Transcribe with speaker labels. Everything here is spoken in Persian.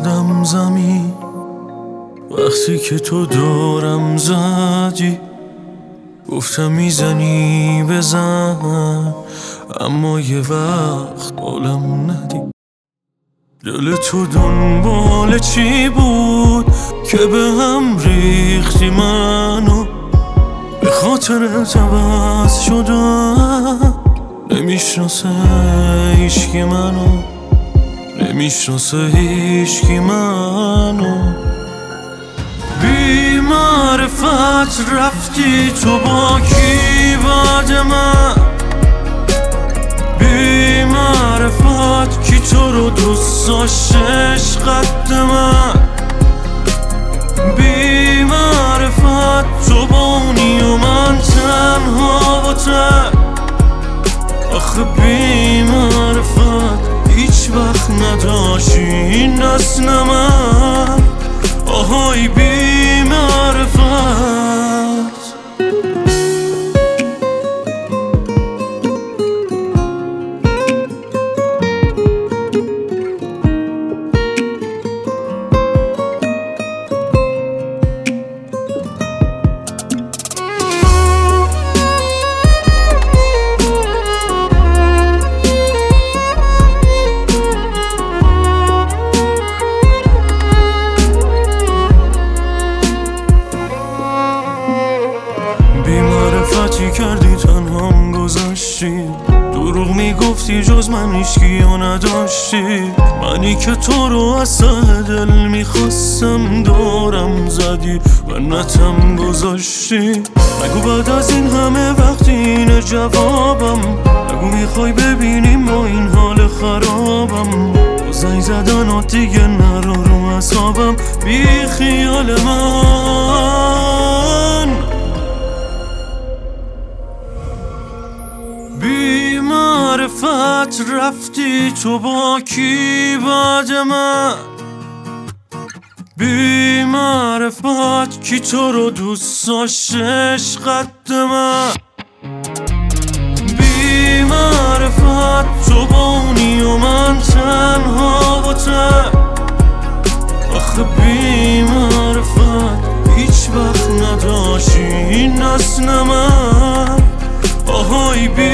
Speaker 1: خوردم زمین وقتی که تو دورم زدی، گفتم میزنی بزن، اما یه وقت بالم ندی. دل تو دنبال چی بود که به هم ریختی منو؟ به خاطر عوض شدم، نمیشناسه هیچکی منو، نمیشناسه هیچکی منو. بی معرفت رفتی تو با کی بعد من؟ بی معرفت کی تو رو دوست داشت عشقت من؟ بی معرفت تو بانی و من تنها با ته. آخه بی معرفت هیچ وقت نداشتی این اصل من. آهای بی معرفت. بی‌معرفتی کردی تنهام گذاشتی، دروغ میگفتی جز من هیچکیو نداشتی. منی که تو رو از ته دل میخواستم دورم زدی و نتم گذاشتی. نگو بعد از این همه وقتی اینه جوابم، نگو میخوای ببینیم با این حال خرابم. با زنگ زدن و دیگه نرو رو اعصابم، بی خیال من. بی معرفت رفتی تو با کی بعد من؟ بی معرفت کی تو رو دوست داشت عشقت من؟ بی معرفت تو بانی و من تنها با ته. آخه بی معرفت هیچ وقت نداشتی این اصل من. آهای بی